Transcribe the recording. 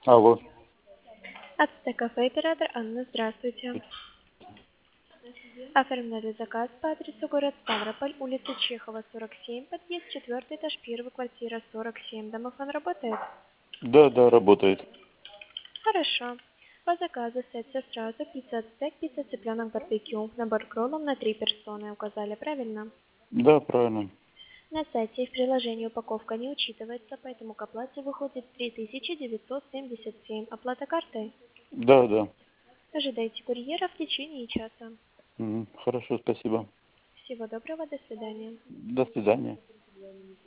Алло. Ацтекафе, оператор Анна, здравствуйте. Оформляли заказ по адресу город Ставрополь, улица Чехова, 47, подъезд 4, этаж 1, квартира 47. Домофон работает? Да, да, работает. Хорошо. По заказу сет все сразу, пицца ацтек, пицца цыпленок барбекю, набор кроллом на 3 персоны указали, правильно? Да, правильно. На сайте и в приложении упаковка не учитывается, поэтому к оплате выходит 3977. Оплата картой? Да, да. Ожидайте курьера в течение часа. Хорошо, спасибо. Всего доброго, до свидания. До свидания.